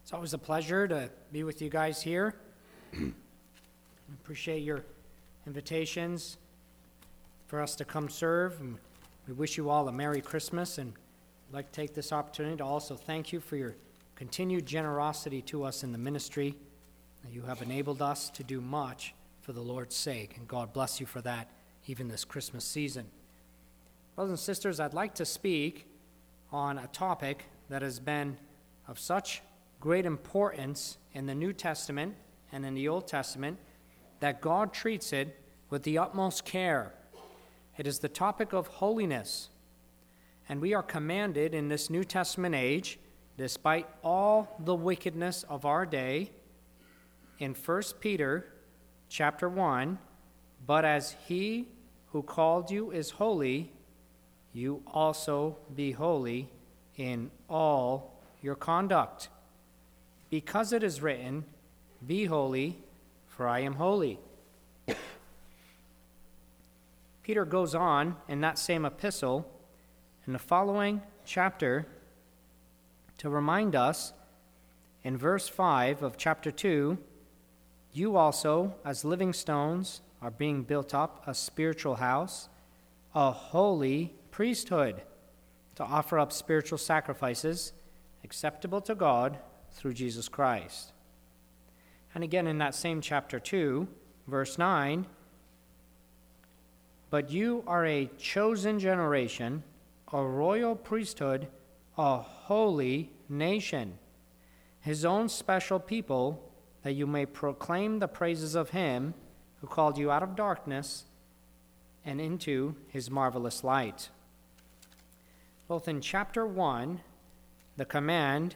It's always a pleasure to be with you guys here. Appreciate your invitations for us to come serve. And we wish you all a Merry Christmas, and I'd like to take this opportunity to also thank you for your continued generosity to us in the ministry. You have enabled us to do much for the Lord's sake, and God bless you for that, even this Christmas season. Brothers and sisters, I'd like to speak on a topic that has been of such great importance in the New Testament and in the Old Testament that God treats it with the utmost care. It is the topic of holiness. And we are commanded in this New Testament age, despite all the wickedness of our day, in 1 Peter chapter 1, but as he who called you is holy, you also be holy in all your conduct. Because it is written, be holy, for I am holy. Peter goes on in that same epistle, in the following chapter, to remind us, in verse 5 of chapter 2, you also, as living stones, are being built up a spiritual house, a holy priesthood, to offer up spiritual sacrifices acceptable to God through Jesus Christ. And again in that same chapter 2, verse 9, but you are a chosen generation, a royal priesthood, a holy nation, his own special people, that you may proclaim the praises of him who called you out of darkness and into his marvelous light. Both in chapter 1, the command,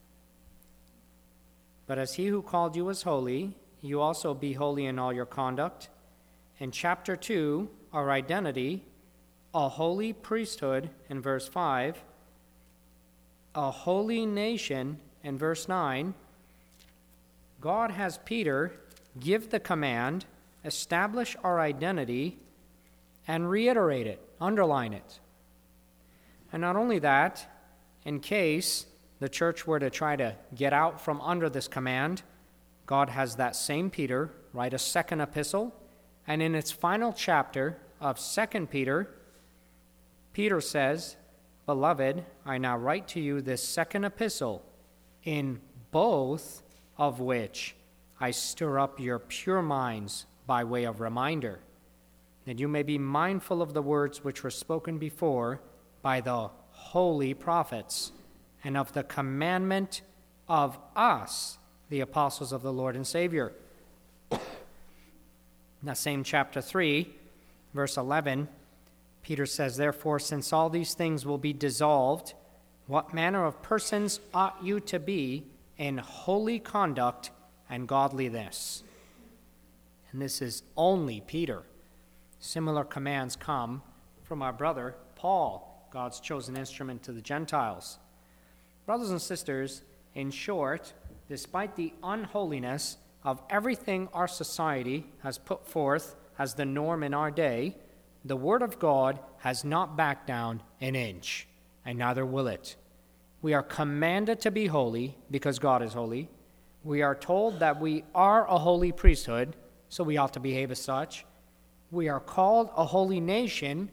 but as he who called you is holy, you also be holy in all your conduct. In chapter 2, our identity, a holy priesthood in verse 5, a holy nation in verse 9, God has Peter give the command, establish our identity, and reiterate it, underline it. And not only that, in case the church were to try to get out from under this command, God has that same Peter write a second epistle, and in its final chapter of 2 Peter, Peter says, Beloved, I now write to you this second epistle, in both of which I stir up your pure minds by way of reminder, that you may be mindful of the words which were spoken before by the holy prophets, and of the commandment of us, the apostles of the Lord and Savior. In that same chapter 3, verse 11, Peter says, Therefore, since all these things will be dissolved, what manner of persons ought you to be in holy conduct and godliness? And this is only Peter. Similar commands come from our brother Paul, God's chosen instrument to the Gentiles. Brothers and sisters, in short, despite the unholiness of everything our society has put forth as the norm in our day, the Word of God has not backed down an inch, and neither will it. We are commanded to be holy because God is holy. We are told that we are a holy priesthood, so we ought to behave as such. We are called a holy nation,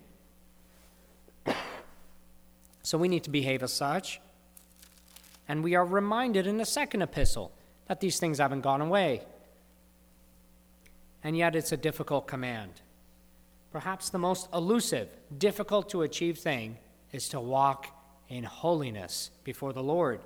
so we need to behave as such. And we are reminded in the second epistle that these things haven't gone away. And yet it's a difficult command. Perhaps the most elusive, difficult to achieve thing is to walk in holiness before the Lord.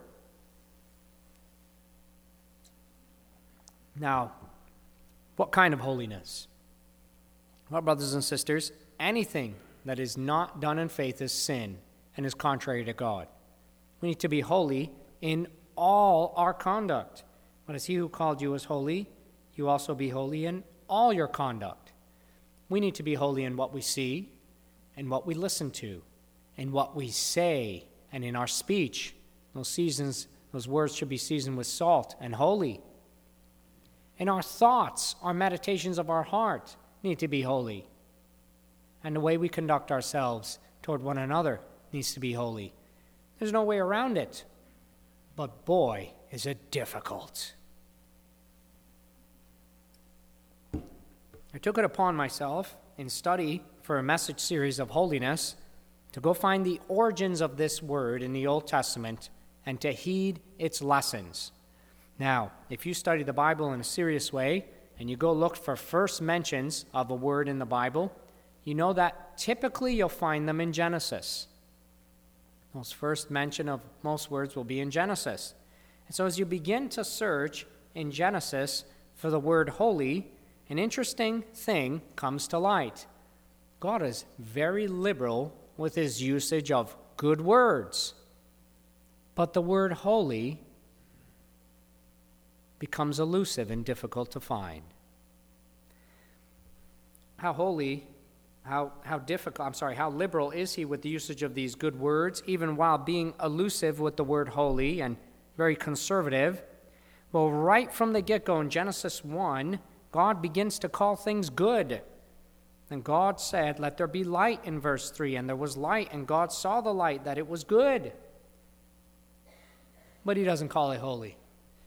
Now, what kind of holiness? Well, brothers and sisters, anything that is not done in faith is sin and is contrary to God. We need to be holy in all our conduct. But as he who called you is holy, you also be holy in all your conduct. We need to be holy in what we see, in what we listen to, in what we say, and in our speech. Those words should be seasoned with salt and holy. In our thoughts, our meditations of our heart need to be holy. And the way we conduct ourselves toward one another needs to be holy. There's no way around it. but boy, is it difficult. I took it upon myself in study for a message series of holiness to go find the origins of this word in the Old Testament and to heed its lessons. Now, if you study the Bible in a serious way and you go look for first mentions of a word in the Bible, you know that typically you'll find them in Genesis. Most first mention of most words will be in Genesis. And so as you begin to search in Genesis for the word holy, an interesting thing comes to light. God is very liberal with his usage of good words. But the word holy becomes elusive and difficult to find. How liberal is he with the usage of these good words, even while being elusive with the word holy and very conservative? Well, right from the get-go in Genesis 1, God begins to call things good. And God said, "Let there be light," in verse 3, and there was light, and God saw the light, that it was good. But he doesn't call it holy.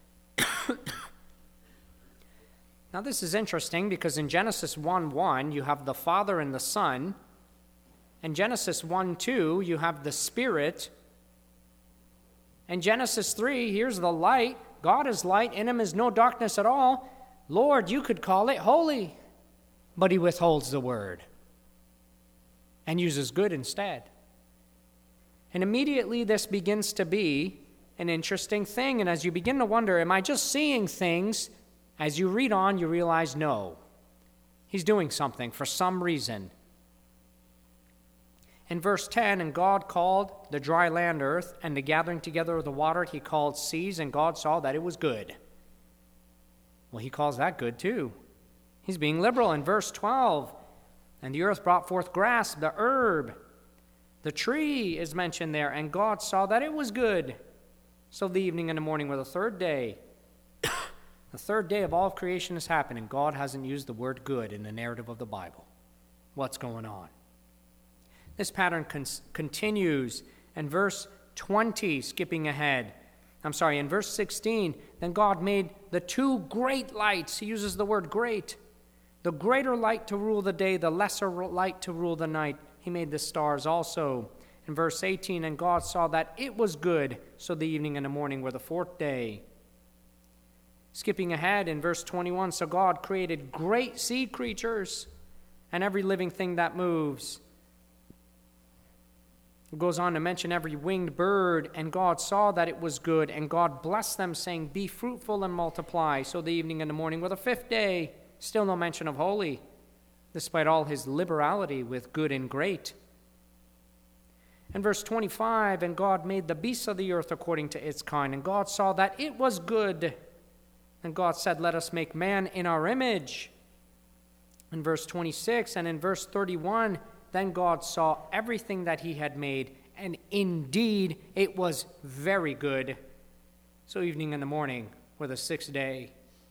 Now this is interesting because in Genesis 1:1 you have the Father and the Son. In Genesis 1:2 you have the Spirit. In Genesis 3, here's the light. God is light, in him is no darkness at all. Lord, you could call it holy. But he withholds the word and uses good instead. And immediately this begins to be an interesting thing. And as you begin to wonder, am I just seeing things? As you read on, you realize no. He's doing something for some reason. In verse 10, and God called the dry land earth, and the gathering together of the water he called seas, and God saw that it was good. Well, he calls that good too. He's being liberal. In verse 12, and the earth brought forth grass, the herb, the tree is mentioned there, and God saw that it was good. So the evening and the morning were the third day. The third day of all of creation has happened, and God hasn't used the word good in the narrative of the Bible. What's going on? This pattern continues in verse 20, skipping ahead. In verse 16, then God made the two great lights. He uses the word great. The greater light to rule the day, the lesser light to rule the night. He made the stars also. In verse 18, and God saw that it was good, so the evening and the morning were the fourth day. Skipping ahead in verse 21, so God created great sea creatures and every living thing that moves. It goes on to mention every winged bird, and God saw that it was good, and God blessed them, saying, be fruitful and multiply. So the evening and the morning were the fifth day. Still no mention of holy, despite all his liberality with good and great. In verse 25, and God made the beasts of the earth according to its kind, and God saw that it was good. And God said, let us make man in our image. In verse 26 and in verse 31, then God saw everything that he had made, and indeed it was very good. So evening and the morning were the sixth day.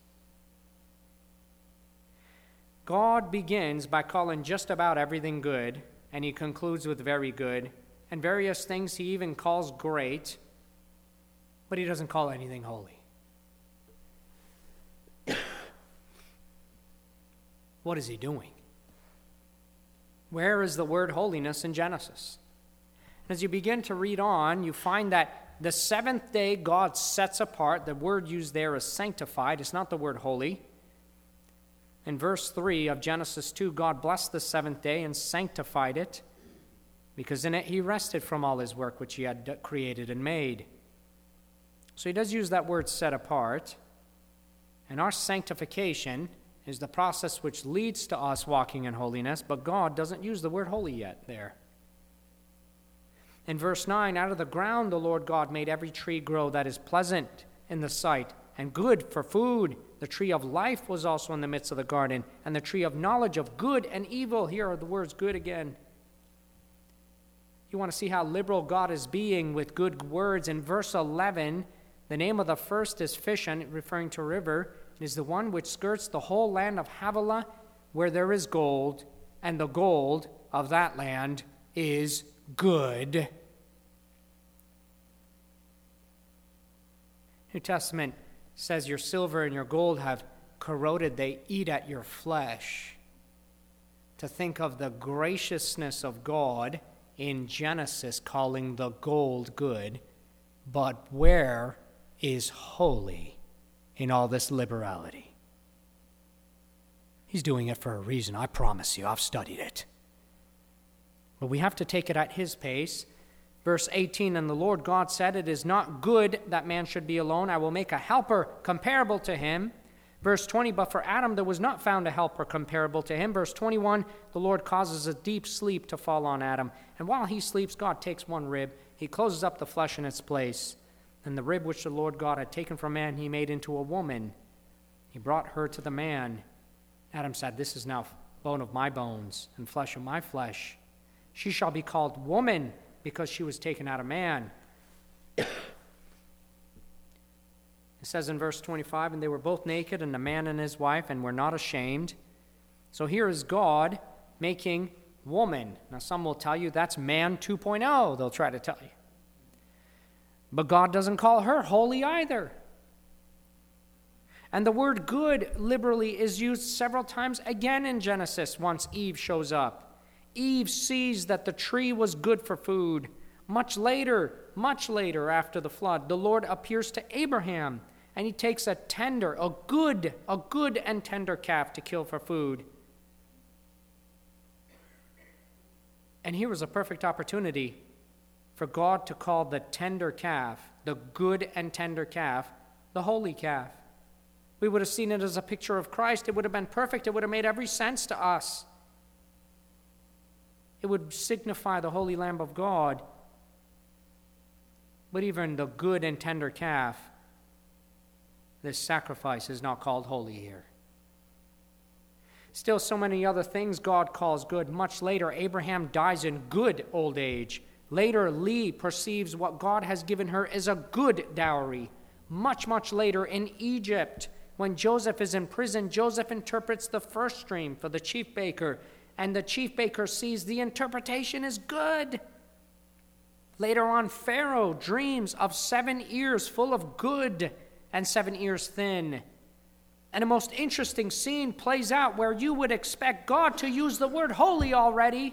God begins by calling just about everything good, and he concludes with very good, and various things he even calls great, but he doesn't call anything holy. What is he doing? Where is the word holiness in Genesis? As you begin to read on, you find that the seventh day God sets apart. The word used there is sanctified. It's not the word holy. In verse 3 of Genesis 2, God blessed the seventh day and sanctified it, because in it he rested from all his work which he had created and made. So he does use that word set apart. And our sanctification is the process which leads to us walking in holiness, but God doesn't use the word holy yet there. In verse 9, out of the ground the Lord God made every tree grow that is pleasant in the sight and good for food. The tree of life was also in the midst of the garden, and the tree of knowledge of good and evil. Here are the words good again. You want to see how liberal God is being with good words. In verse 11, the name of the first is Fishon, referring to a river. It is the one which skirts the whole land of Havilah, where there is gold, and the gold of that land is good. New Testament says your silver and your gold have corroded, they eat at your flesh. To think of the graciousness of God in Genesis calling the gold good, but where is holy in all this liberality? He's doing it for a reason, I promise you. I've studied it. But we have to take it at his pace. Verse 18, and the Lord God said, it is not good that man should be alone. I will make a helper comparable to him. Verse 20, but for Adam there was not found a helper comparable to him. Verse 21, the Lord causes a deep sleep to fall on Adam. And while he sleeps, God takes one rib. He closes up the flesh in its place. And the rib which the Lord God had taken from man, he made into a woman. He brought her to the man. Adam said, this is now bone of my bones and flesh of my flesh. She shall be called woman because she was taken out of man. It says in verse 25, and they were both naked, and the man and his wife, and were not ashamed. So here is God making woman. Now some will tell you that's man 2.0, they'll try to tell you. But God doesn't call her holy either. And the word good liberally is used several times again in Genesis once Eve shows up. Eve sees that the tree was good for food. Much later after the flood, the Lord appears to Abraham, and he takes a good and tender calf to kill for food. And here was a perfect opportunity for God to call the tender calf, the good and tender calf, the holy calf. We would have seen it as a picture of Christ. It would have been perfect. It would have made every sense to us. It would signify the holy Lamb of God. But even the good and tender calf, this sacrifice is not called holy here. Still, so many other things God calls good. Much later, Abraham dies in good old age. Later, Leah perceives what God has given her as a good dowry. Much later in Egypt, when Joseph is in prison, Joseph interprets the first dream for the chief baker, and the chief baker sees the interpretation is good. Later on, Pharaoh dreams of 7 ears full of good and 7 ears thin. And a most interesting scene plays out where you would expect God to use the word holy already.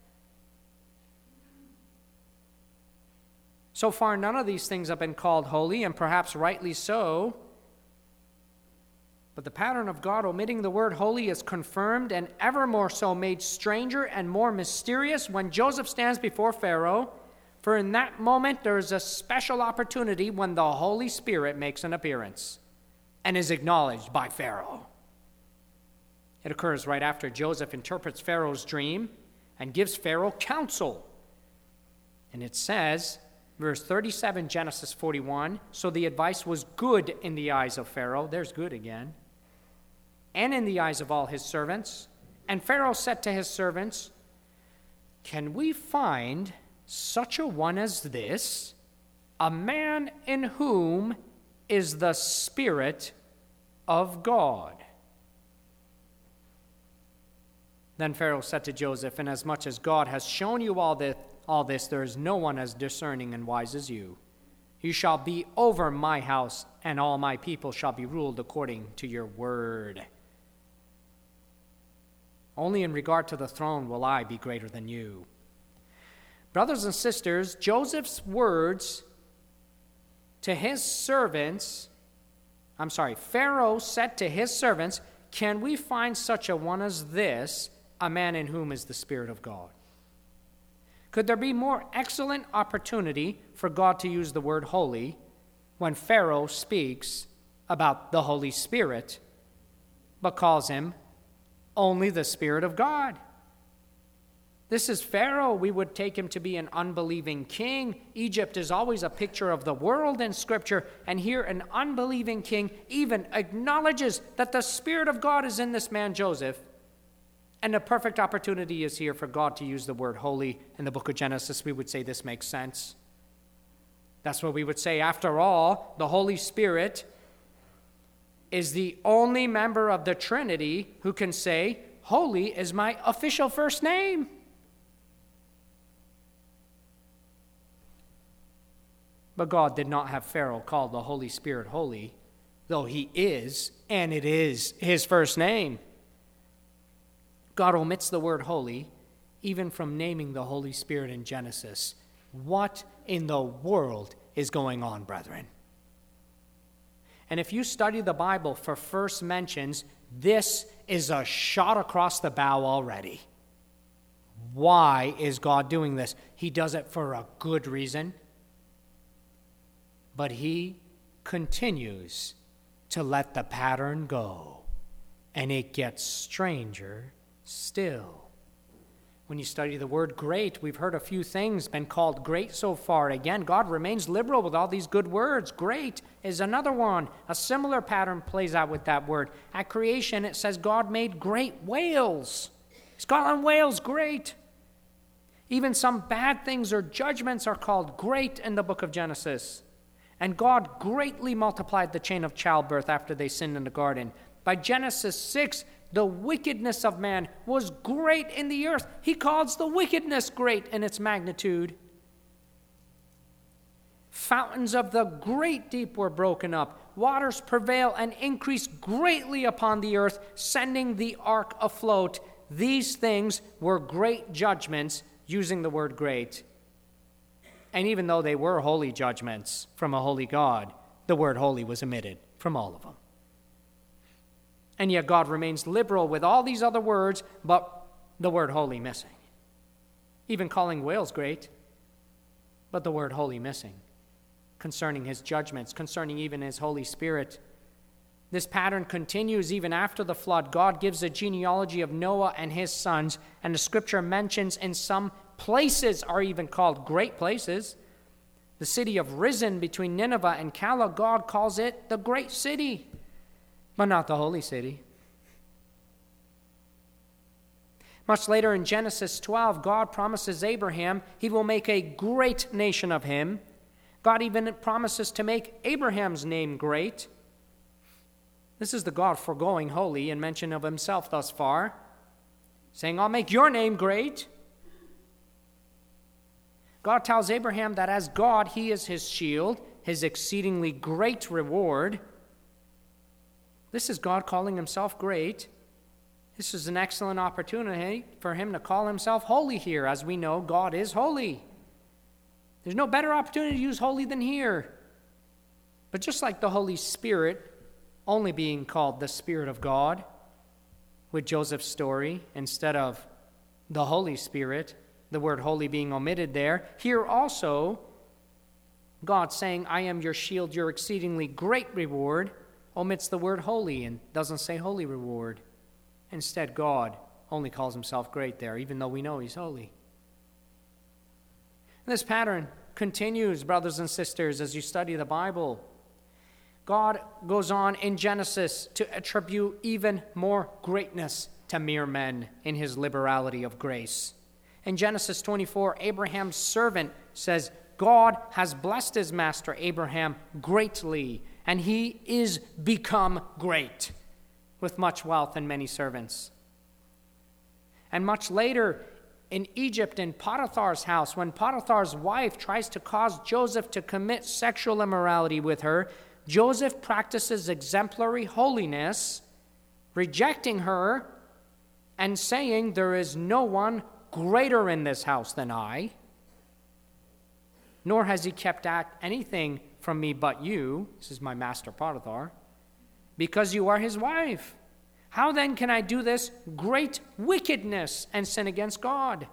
So far, none of these things have been called holy, and perhaps rightly so. But the pattern of God omitting the word holy is confirmed and ever more so made stranger and more mysterious when Joseph stands before Pharaoh. For in that moment, there is a special opportunity when the Holy Spirit makes an appearance and is acknowledged by Pharaoh. It occurs right after Joseph interprets Pharaoh's dream and gives Pharaoh counsel. And it says, verse 37, Genesis 41, so the advice was good in the eyes of Pharaoh. There's good again. And in the eyes of all his servants. And Pharaoh said to his servants, can we find such a one as this, a man in whom is the Spirit of God? Then Pharaoh said to Joseph, inasmuch as God has shown you all this, there is no one as discerning and wise as you. You shall be over my house, and all my people shall be ruled according to your word. Only in regard to the throne will I be greater than you. Brothers and sisters, Joseph's words to his servants, Pharaoh said to his servants, can we find such a one as this, a man in whom is the Spirit of God? Could there be more excellent opportunity for God to use the word holy when Pharaoh speaks about the Holy Spirit, but calls him only the Spirit of God? This is Pharaoh. We would take him to be an unbelieving king. Egypt is always a picture of the world in Scripture, and here an unbelieving king even acknowledges that the Spirit of God is in this man Joseph. And a perfect opportunity is here for God to use the word holy. In the book of Genesis, we would say this makes sense. That's what we would say. After all, the Holy Spirit is the only member of the Trinity who can say, holy is my official first name. But God did not have Pharaoh call the Holy Spirit holy, though he is, and it is his first name. God omits the word holy, even from naming the Holy Spirit in Genesis. What in the world is going on, brethren? And if you study the Bible for first mentions, this is a shot across the bow already. Why is God doing this? He does it for a good reason. But he continues to let the pattern go, and it gets stranger still. When you study the word great, we've heard a few things been called great so far. Again, God remains liberal with all these good words. Great is another one. A similar pattern plays out with that word. At creation, it says God made great whales. Scotland whales, great. Even some bad things or judgments are called great in the book of Genesis. And God greatly multiplied the chain of childbirth after they sinned in the garden. By Genesis 6, the wickedness of man was great in the earth. He calls the wickedness great in its magnitude. Fountains of the great deep were broken up. Waters prevail and increase greatly upon the earth, sending the ark afloat. These things were great judgments, using the word great. And even though they were holy judgments from a holy God, the word holy was omitted from all of them. And yet God remains liberal with all these other words, but the word holy missing. Even calling whales great, but the word holy missing. Concerning his judgments, concerning even his Holy Spirit. This pattern continues even after the flood. God gives a genealogy of Noah and his sons, and the scripture mentions in some places are even called great places. The city of Rizin between Nineveh and Calah, God calls it the great city, but not the holy city. Much later in Genesis 12, God promises Abraham he will make a great nation of him. God even promises to make Abraham's name great. This is the God foregoing holy in mention of himself thus far, saying, I'll make your name great. God tells Abraham that as God, he is his shield, his exceedingly great reward. This is God calling himself great. This is an excellent opportunity for him to call himself holy here. As we know, God is holy. There's no better opportunity to use holy than here. But just like the Holy Spirit only being called the Spirit of God with Joseph's story instead of the Holy Spirit, the word holy being omitted there, here also God saying, I am your shield, your exceedingly great reward, omits the word holy and doesn't say holy reward. Instead, God only calls himself great there, even though we know he's holy. This pattern continues, brothers and sisters, as you study the Bible. God goes on in Genesis to attribute even more greatness to mere men in his liberality of grace. In Genesis 24, Abraham's servant says, God has blessed his master Abraham greatly, and he is become great, with much wealth and many servants. And much later, in Egypt, in Potiphar's house, when Potiphar's wife tries to cause Joseph to commit sexual immorality with her, Joseph practices exemplary holiness, rejecting her and saying, there is no one greater in this house than I, nor has he kept anything from me but you, this is my master Potiphar, because you are his wife. How then can I do this great wickedness and sin against God?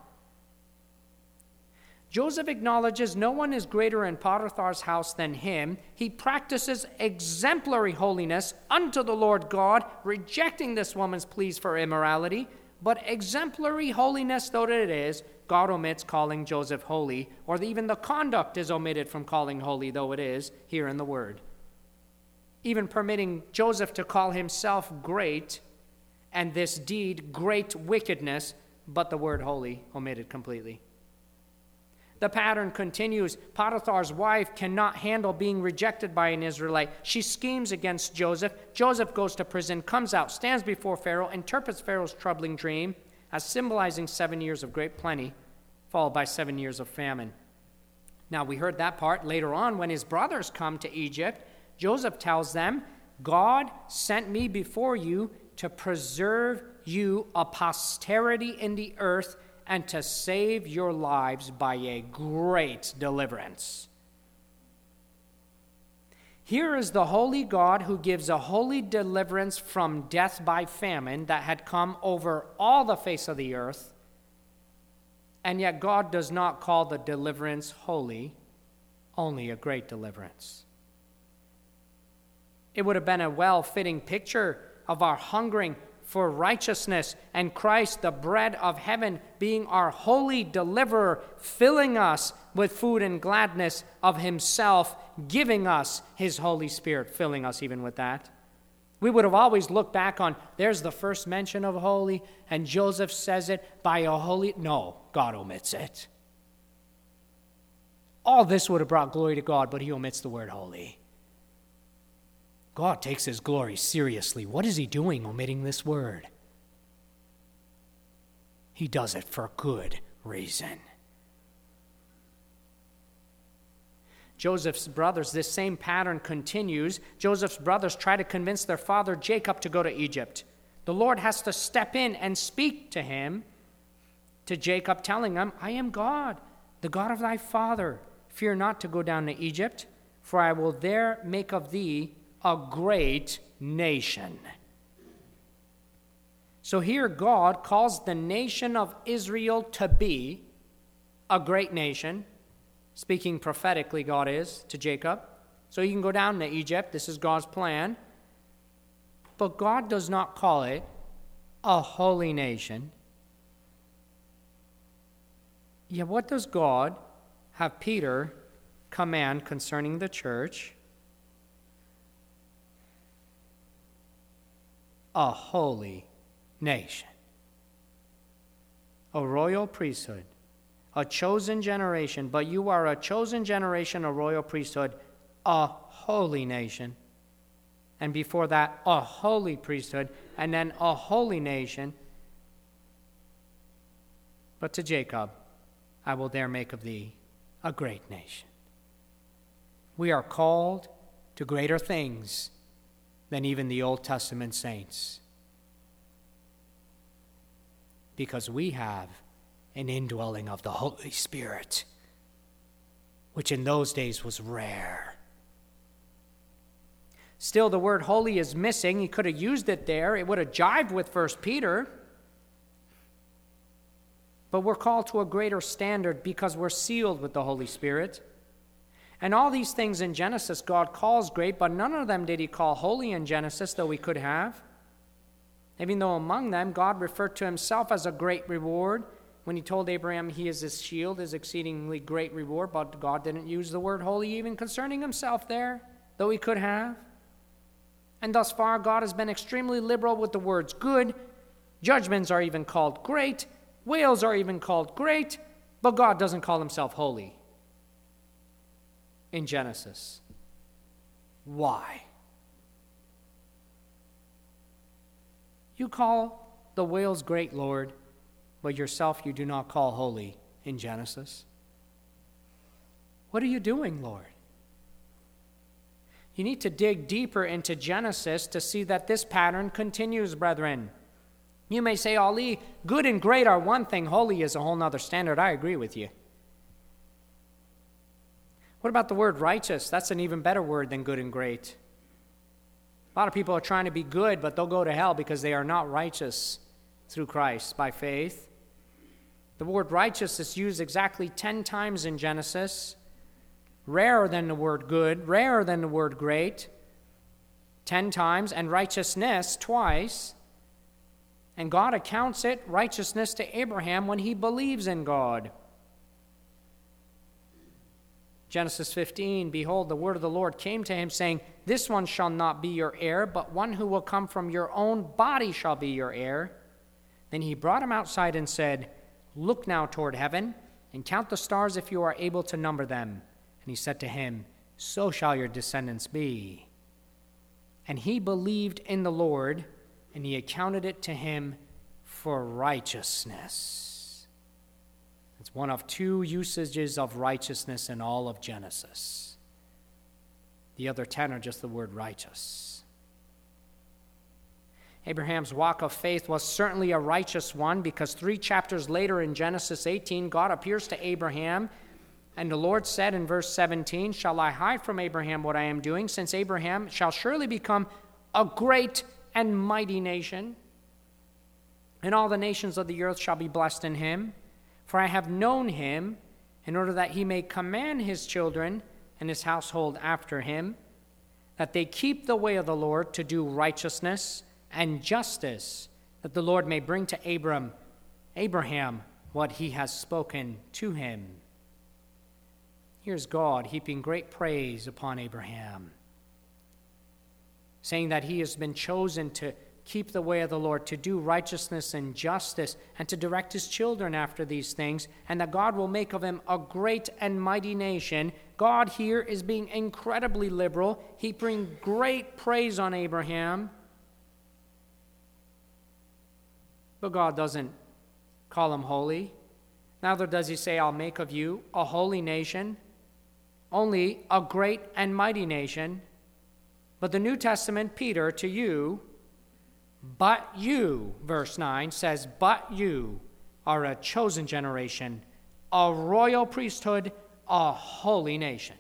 Joseph acknowledges no one is greater in Potiphar's house than him. He practices exemplary holiness unto the Lord God, rejecting this woman's pleas for immorality. But exemplary holiness though it is, God omits calling Joseph holy, or even the conduct is omitted from calling holy, though it is here in the word. Even permitting Joseph to call himself great, and this deed great wickedness, but the word holy omitted completely. The pattern continues. Potiphar's wife cannot handle being rejected by an Israelite. She schemes against Joseph. Joseph goes to prison, comes out, stands before Pharaoh, interprets Pharaoh's troubling dream as symbolizing 7 years of great plenty, followed by 7 years of famine. Now, we heard that part later on when his brothers come to Egypt. Joseph tells them, God sent me before you to preserve you a posterity in the earth and to save your lives by a great deliverance. Here is the holy God who gives a holy deliverance from death by famine that had come over all the face of the earth, and yet God does not call the deliverance holy, only a great deliverance. It would have been a well-fitting picture of our hungering for righteousness and Christ, the bread of heaven, being our holy deliverer, filling us with food and gladness of himself, giving us his Holy Spirit, filling us even with that. We would have always looked back on, there's the first mention of holy, and Joseph says it by a holy. No, God omits it. All this would have brought glory to God, but he omits the word holy. God takes his glory seriously. What is he doing omitting this word? He does it for good reason. Joseph's brothers, this same pattern continues. Joseph's brothers try to convince their father Jacob to go to Egypt. The Lord has to step in and speak to him, to Jacob, telling him, I am God, the God of thy father. Fear not to go down to Egypt, for I will there make of thee a great nation. So here God calls the nation of Israel to be a great nation. Speaking prophetically, God is to Jacob. So he can go down to Egypt. This is God's plan. But God does not call it a holy nation. Yet what does God have Peter command concerning the church? A holy nation, a royal priesthood, a chosen generation. But you are a chosen generation, a royal priesthood, a holy nation. And before that, a holy priesthood, and then a holy nation. But to Jacob, I will there make of thee a great nation. We are called to greater things than even the Old Testament saints, because we have an indwelling of the Holy Spirit, which in those days was rare. Still, the word holy is missing. He could have used it there. It would have jived with 1 Peter. But we're called to a greater standard because we're sealed with the Holy Spirit. And all these things in Genesis God calls great, but none of them did he call holy in Genesis, though we could have. Even though among them God referred to himself as a great reward. When he told Abraham he is his shield, his exceedingly great reward, but God didn't use the word holy even concerning himself there, though he could have. And thus far God has been extremely liberal with the words good. Judgments are even called great. Whales are even called great. But God doesn't call himself holy in Genesis. Why? You call the whales great, Lord, but yourself you do not call holy in Genesis. What are you doing, Lord? You need to dig deeper into Genesis to see that this pattern continues, brethren. You may say, Ali, good and great are one thing, holy is a whole nother standard. I agree with you. What about the word righteous? That's an even better word than good and great. A lot of people are trying to be good, but they'll go to hell because they are not righteous through Christ by faith. The word righteous is used exactly 10 times in Genesis. Rarer than the word good, rarer than the word great, 10 times, and righteousness twice. And God accounts it righteousness to Abraham when he believes in God. Genesis 15, behold, the word of the Lord came to him, saying, this one shall not be your heir, but one who will come from your own body shall be your heir. Then he brought him outside and said, look now toward heaven, and count the stars if you are able to number them. And he said to him, so shall your descendants be. And he believed in the Lord, and he accounted it to him for righteousness. That's It's one of two usages of righteousness in all of Genesis. The other 10 are just the word righteous. Abraham's walk of faith was certainly a righteous one, because 3 chapters later in Genesis 18, God appears to Abraham, and the Lord said in verse 17, "Shall I hide from Abraham what I am doing, since Abraham shall surely become a great and mighty nation, and all the nations of the earth shall be blessed in him? For I have known him, in order that he may command his children and his household after him, that they keep the way of the Lord to do righteousness and justice, that the Lord may bring to Abraham what he has spoken to him." Here's God heaping great praise upon Abraham, saying that he has been chosen to keep the way of the Lord, to do righteousness and justice, and to direct his children after these things, and that God will make of him a great and mighty nation. God here is being incredibly liberal, heaping great praise on Abraham. But God doesn't call him holy. Neither does he say, "I'll make of you a holy nation," only a great and mighty nation. But the New Testament, Peter, to you, "But you," verse 9 says, "But you are a chosen generation, a royal priesthood, a holy nation."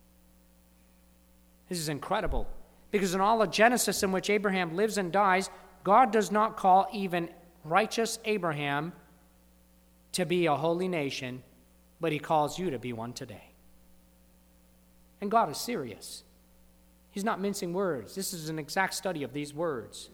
This is incredible, because in all of Genesis, in which Abraham lives and dies, God does not call even righteous Abraham to be a holy nation, but he calls you to be one today. And God is serious. He's not mincing words. This is an exact study of these words.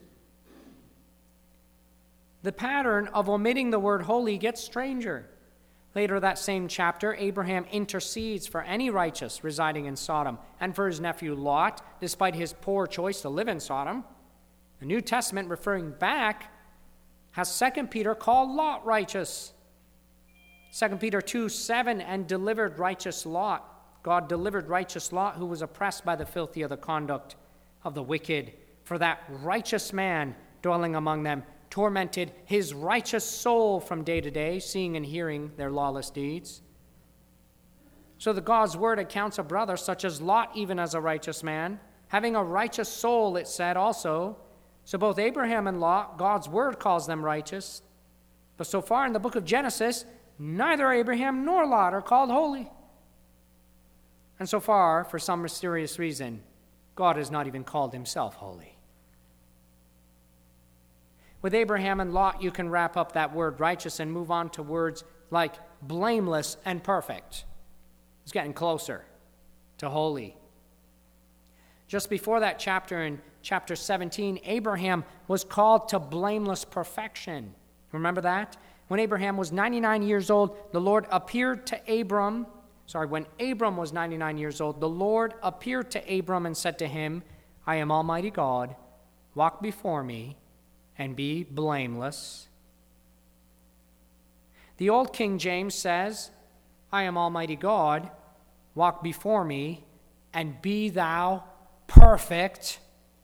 The pattern of omitting the word holy gets stranger. Later that same chapter, Abraham intercedes for any righteous residing in Sodom and for his nephew Lot, despite his poor choice to live in Sodom. The New Testament, referring back, has 2 Peter call Lot righteous. 2 Peter 2:7, "And delivered righteous Lot." God delivered righteous Lot, who was oppressed by the filthy of the conduct of the wicked. For that righteous man dwelling among them tormented his righteous soul from day to day, seeing and hearing their lawless deeds. So the God's word accounts a brother such as Lot even as a righteous man, having a righteous soul, it said also. So both Abraham and Lot, God's word calls them righteous. But so far in the book of Genesis, neither Abraham nor Lot are called holy. And so far, for some mysterious reason, God has not even called himself holy. With Abraham and Lot, you can wrap up that word righteous and move on to words like blameless and perfect. It's getting closer to holy. Just before that chapter, in chapter 17, Abraham was called to blameless perfection. Remember that? When Abraham was 99 years old, the Lord appeared to Abram. When Abram was 99 years old, the Lord appeared to Abram and said to him, "I am Almighty God. Walk before me and be blameless." The old King James says, "I am Almighty God. Walk before me and be thou perfect."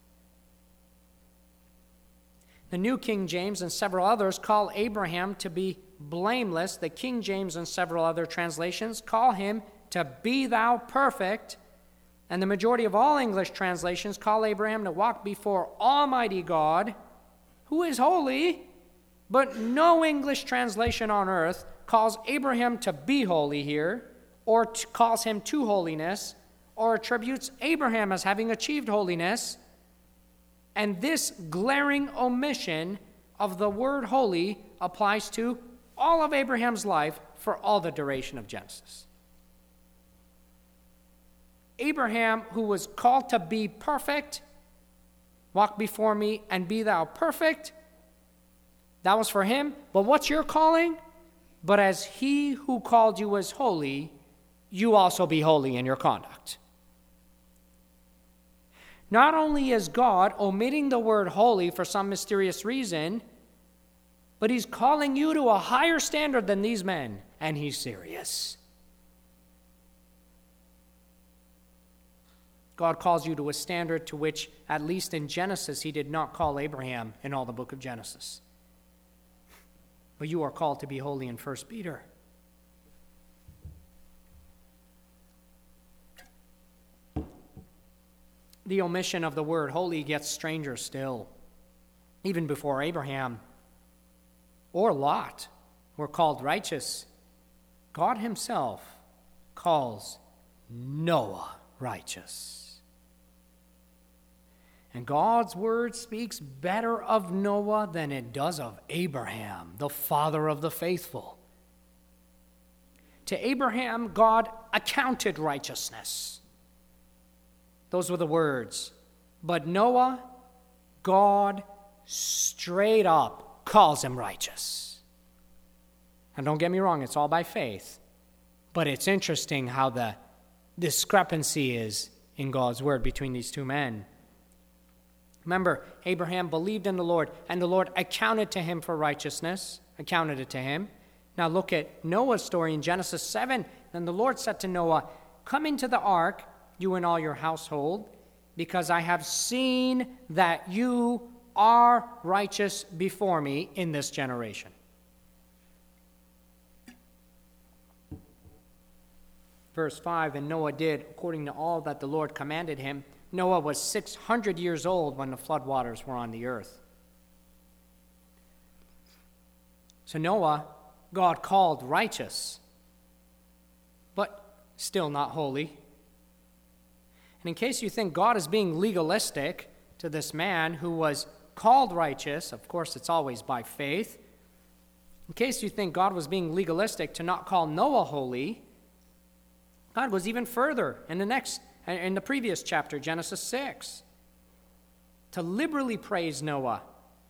The New King James and several others call Abraham to be blameless. The King James and several other translations call him to be thou perfect. And the majority of all English translations call Abraham to walk before Almighty God, who is holy. But no English translation on earth calls Abraham to be holy here, or calls him to holiness, or attributes Abraham as having achieved holiness. And this glaring omission of the word holy applies to all of Abraham's life for all the duration of Genesis. Abraham, who was called to be perfect, walk before me and be thou perfect, that was for him. But what's your calling? But as he who called you was holy, you also be holy in your conduct. Not only is God omitting the word holy for some mysterious reason, but he's calling you to a higher standard than these men, and he's serious. God calls you to a standard to which, at least in Genesis, he did not call Abraham in all the book of Genesis. But you are called to be holy in 1 Peter. the omission of the word holy gets stranger still. Even before Abraham or Lot were called righteous, God himself calls Noah righteous. And God's word speaks better of Noah than it does of Abraham, the father of the faithful. To Abraham, God accounted righteousness. Those were the words. But Noah, God straight up calls him righteous. And don't get me wrong, it's all by faith. But it's interesting how the discrepancy is in God's word between these two men. Remember, Abraham believed in the Lord, and the Lord accounted to him for righteousness, accounted it to him. Now look at Noah's story in Genesis 7. Then the Lord said to Noah, "Come into the ark, you and all your household, because I have seen that you are righteous before me in this generation." Verse 5, and Noah did according to all that the Lord commanded him. Noah was 600 years old when the floodwaters were on the earth. So Noah, God called righteous, but still not holy. And in case you think God is being legalistic to this man who was called righteous, of course it's always by faith. In case you think God was being legalistic to not call Noah holy, God goes even further in the previous chapter, Genesis 6, to liberally praise Noah.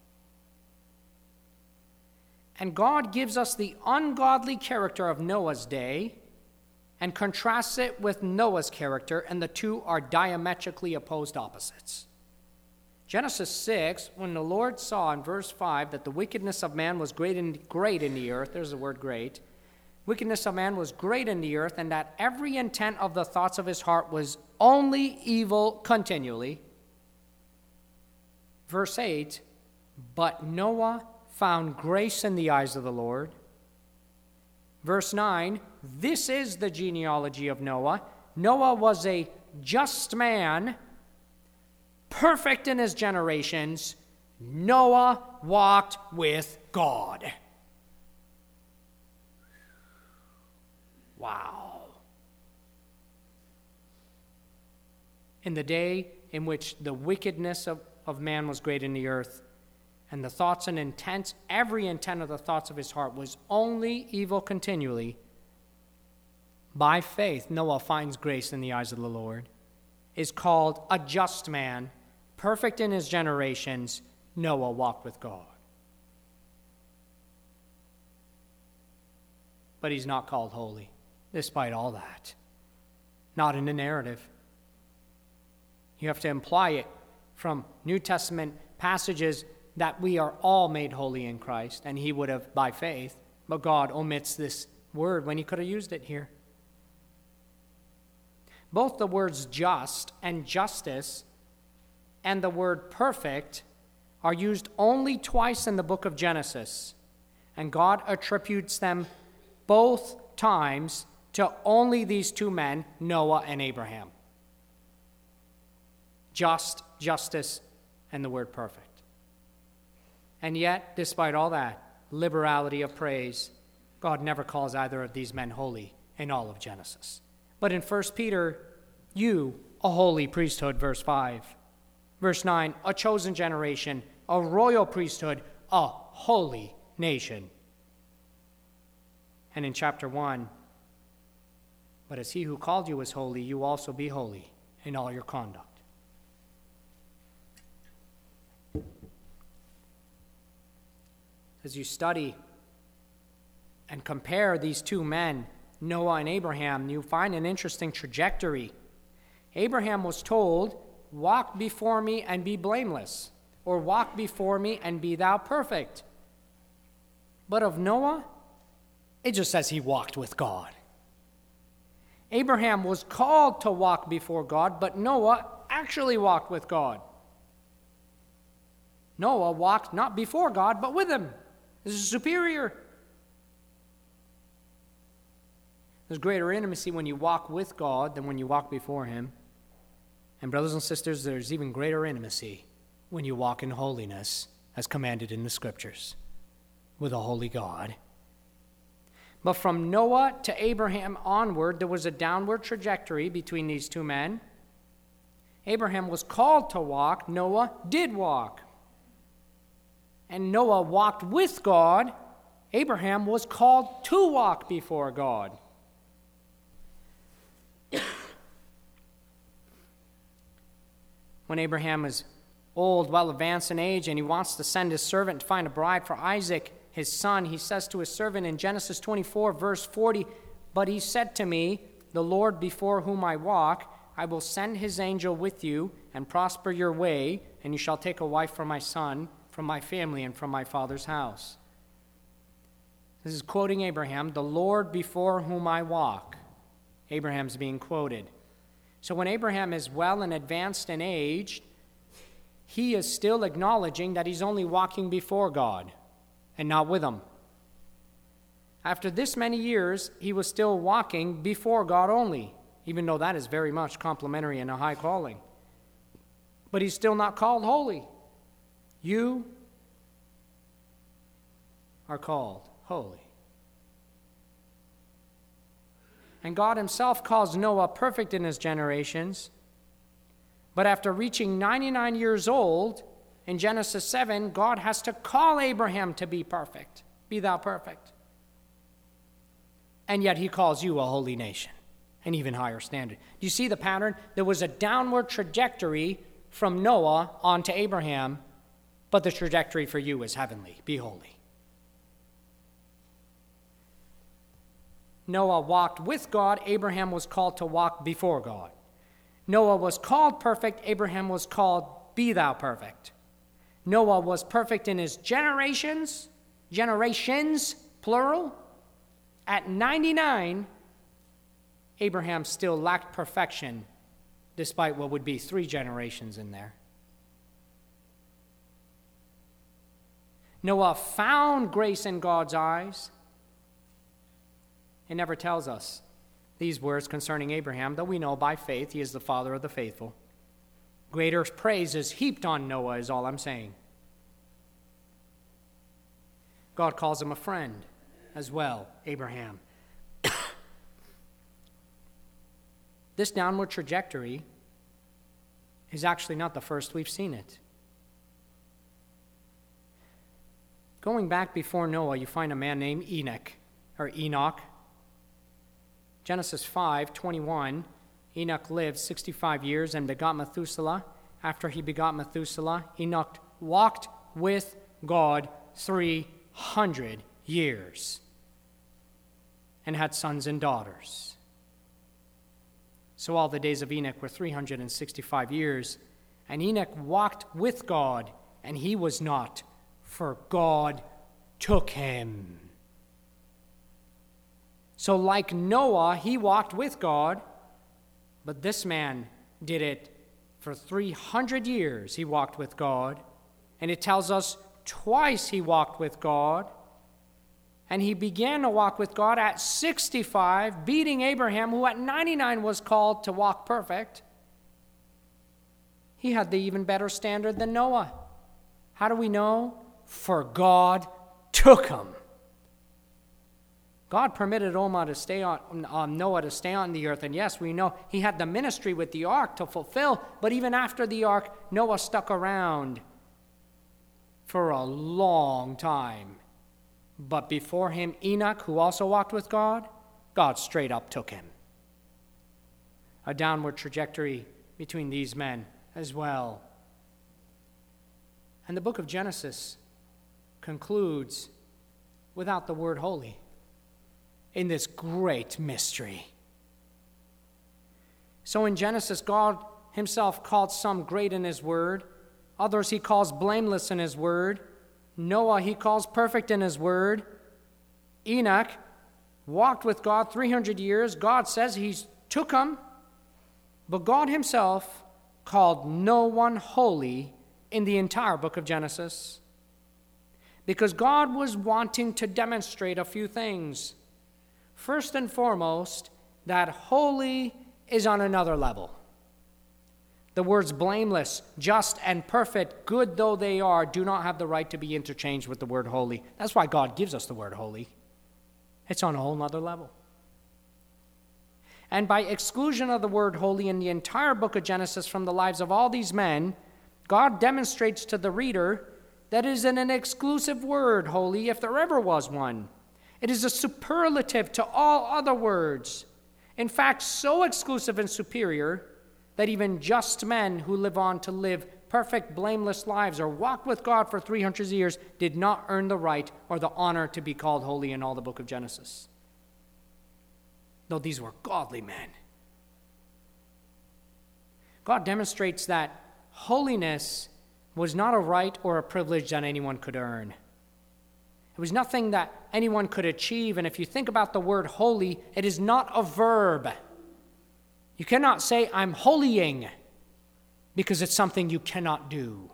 And God gives us the ungodly character of Noah's day and contrasts it with Noah's character, and the two are diametrically opposed opposites. Genesis 6, when the Lord saw in verse 5 that the wickedness of man was great in the earth, there's the word great, wickedness of man was great in the earth, and that every intent of the thoughts of his heart was only evil continually. Verse 8, but Noah found grace in the eyes of the Lord. Verse 9, this is the genealogy of Noah. Noah was a just man, perfect in his generations. Noah walked with God. Wow. In the day in which the wickedness of man was great in the earth, and the thoughts and intents, every intent of the thoughts of his heart was only evil continually, by faith Noah finds grace in the eyes of the Lord, is called a just man, perfect in his generations. Noah walked with God. But he's not called holy, despite all that. Not in the narrative. You have to imply it from New Testament passages that we are all made holy in Christ, and he would have by faith, but God omits this word when he could have used it here. Both the words just and justice and the word perfect are used only twice in the book of Genesis, and God attributes them both times to only these two men, Noah and Abraham. Just, justice, and the word perfect. And yet, despite all that liberality of praise, God never calls either of these men holy in all of Genesis. But in 1 Peter, you, a holy priesthood, verse 5. Verse 9, a chosen generation, a royal priesthood, a holy nation. And in chapter 1, but as he who called you is holy, you also be holy in all your conduct. As you study and compare these two men, Noah and Abraham, you find an interesting trajectory. Abraham was told, walk before me and be blameless, or walk before me and be thou perfect. But of Noah, it just says he walked with God. Abraham was called to walk before God, but Noah actually walked with God. Noah walked not before God, but with him. This is superior. There's greater intimacy when you walk with God than when you walk before him. And brothers and sisters, there's even greater intimacy when you walk in holiness as commanded in the Scriptures with a holy God. But from Noah to Abraham onward, there was a downward trajectory between these two men. Abraham was called to walk. Noah did walk. And Noah walked with God. Abraham was called to walk before God. When Abraham is old, well advanced in age, and he wants to send his servant to find a bride for Isaac, his son, he says to his servant in Genesis 24, verse 40, "But he said to me, the Lord before whom I walk, I will send his angel with you and prosper your way, and you shall take a wife for my son, from my family and from my father's house." This is quoting Abraham, the Lord before whom I walk. Abraham's being quoted. So when Abraham is well and advanced in age, he is still acknowledging that he's only walking before God and not with him. After this many years, he was still walking before God only, even though that is very much complimentary and a high calling. But he's still not called holy. You are called holy. And God himself calls Noah perfect in his generations. But after reaching 99 years old, in Genesis 7, God has to call Abraham to be perfect. Be thou perfect. And yet he calls you a holy nation, an even higher standard. Do you see the pattern? There was a downward trajectory from Noah on to Abraham, but the trajectory for you is heavenly. Be holy. Noah walked with God. Abraham was called to walk before God. Noah was called perfect. Abraham was called, be thou perfect. Noah was perfect in his generations, plural. At 99, Abraham still lacked perfection, despite what would be 3 generations in there. Noah found grace in God's eyes. It never tells us these words concerning Abraham, though we know by faith he is the father of the faithful. Greater praise is heaped on Noah, is all I'm saying. God calls him a friend as well, Abraham. This downward trajectory is actually not the first we've seen it. Going back before Noah, you find a man named Enoch. Genesis 5:21, Enoch lived 65 years and begot Methuselah. After he begot Methuselah, Enoch walked with God 300 years and had sons and daughters. So all the days of Enoch were 365 years, and Enoch walked with God, and he was not, for God took him. So like Noah, he walked with God, but this man did it for 300 years. He walked with God, and it tells us twice he walked with God, and he began to walk with God at 65, beating Abraham, who at 99 was called to walk perfect. He had the even better standard than Noah. How do we know? For God took him. God permitted Noah to stay on the earth, and yes, we know he had the ministry with the ark to fulfill, but even after the ark, Noah stuck around for a long time. But before him, Enoch, who also walked with God, God straight up took him. A downward trajectory between these men as well. And the book of Genesis concludes without the word holy in this great mystery. So in Genesis, God himself called some great in his word. Others he calls blameless in his word. Noah he calls perfect in his word. Enoch walked with God 300 years. God says he took him. But God himself called no one holy in the entire book of Genesis, because God was wanting to demonstrate a few things. First and foremost, that holy is on another level. The words blameless, just, and perfect, good though they are, do not have the right to be interchanged with the word holy. That's why God gives us the word holy. It's on a whole nother level. And by exclusion of the word holy in the entire book of Genesis from the lives of all these men, God demonstrates to the reader that it is an exclusive word, holy, if there ever was one. It is a superlative to all other words. In fact, so exclusive and superior that even just men who live on to live perfect, blameless lives or walk with God for 300 years did not earn the right or the honor to be called holy in all the book of Genesis. Though these were godly men. God demonstrates that holiness was not a right or a privilege that anyone could earn. It was nothing that anyone could achieve. And if you think about the word holy, it is not a verb. You cannot say, I'm holying, because it's something you cannot do.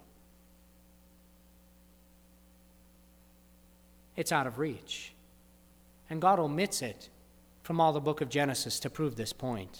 It's out of reach. And God omits it from all the book of Genesis to prove this point.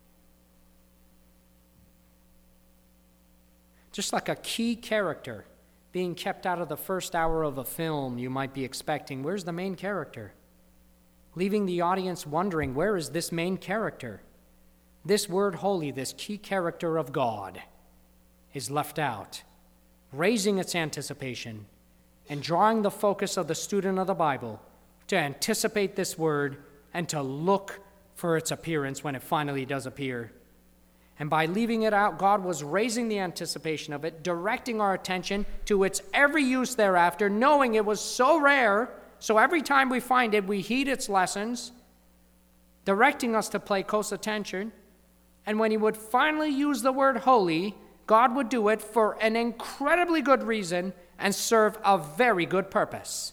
Just like a key character being kept out of the first hour of a film, you might be expecting, where's the main character? Leaving the audience wondering, where is this main character? This word holy, this key character of God, is left out, raising its anticipation and drawing the focus of the student of the Bible to anticipate this word and to look for its appearance when it finally does appear. And by leaving it out, God was raising the anticipation of it, directing our attention to its every use thereafter, knowing it was so rare, so every time we find it, we heed its lessons, directing us to pay close attention. And when he would finally use the word holy, God would do it for an incredibly good reason and serve a very good purpose.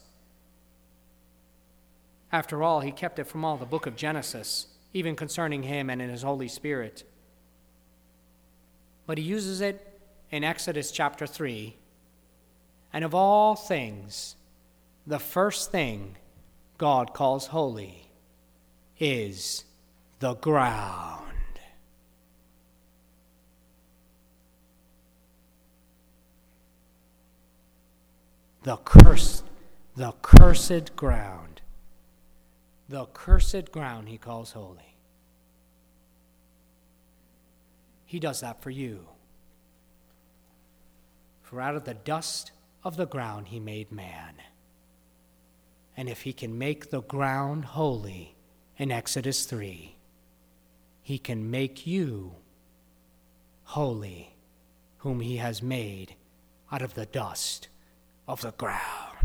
After all, he kept it from all the book of Genesis, even concerning him and in his Holy Spirit. But he uses it in Exodus chapter 3. And of all things, the first thing God calls holy is the ground. The cursed ground. The cursed ground he calls holy. He does that for you. For out of the dust of the ground he made man. And if he can make the ground holy in Exodus 3, he can make you holy, whom he has made out of the dust of the ground.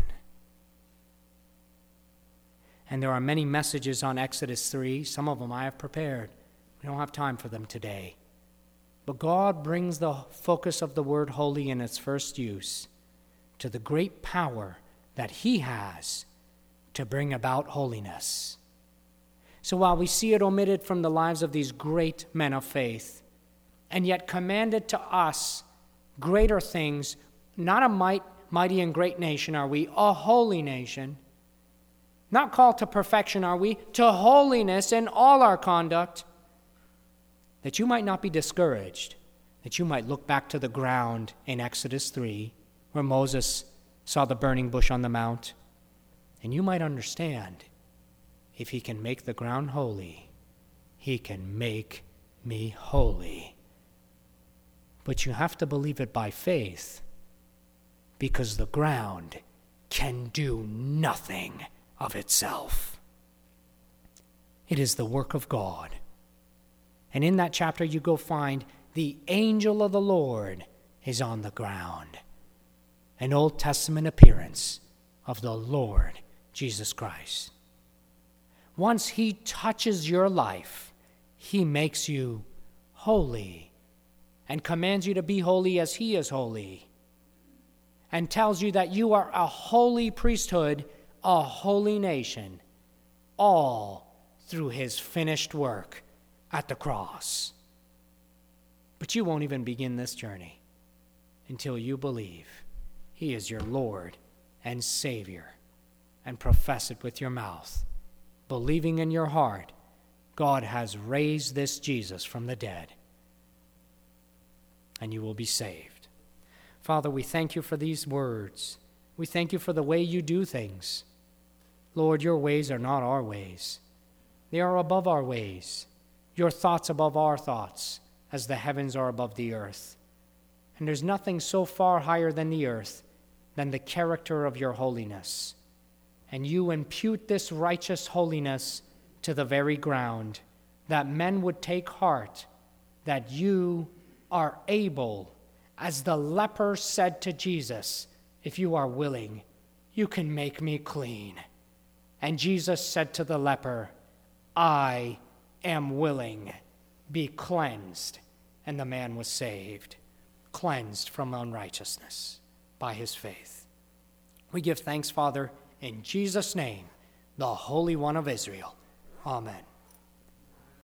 And there are many messages on Exodus 3. Some of them I have prepared. We don't have time for them today. But God brings the focus of the word holy in its first use to the great power that he has to bring about holiness. So while we see it omitted from the lives of these great men of faith, and yet commanded to us greater things, not a mighty and great nation are we, a holy nation. Not called to perfection are we, to holiness in all our conduct. That you might not be discouraged, that you might look back to the ground in Exodus 3, where Moses saw the burning bush on the mount, and you might understand, if he can make the ground holy, he can make me holy. But you have to believe it by faith, because the ground can do nothing of itself. It is the work of God. And in that chapter you go find the angel of the Lord is on the ground. An Old Testament appearance of the Lord Jesus Christ. Once he touches your life, he makes you holy and commands you to be holy as he is holy, and tells you that you are a holy priesthood, a holy nation, all through his finished work at the cross. But you won't even begin this journey until you believe he is your Lord and Savior and profess it with your mouth, believing in your heart God has raised this Jesus from the dead. and you will be saved. Father, we thank you for these words. We thank you for the way you do things. Lord, your ways are not our ways. They are above our ways. Your thoughts above our thoughts, as the heavens are above the earth. And there's nothing so far higher than the earth than the character of your holiness. And you impute this righteous holiness to the very ground, that men would take heart that you are able, as the leper said to Jesus, if you are willing, you can make me clean. And Jesus said to the leper, I am willing, be cleansed. And the man was saved, cleansed from unrighteousness by his faith. We give thanks, Father, in Jesus' name, the Holy One of Israel. Amen.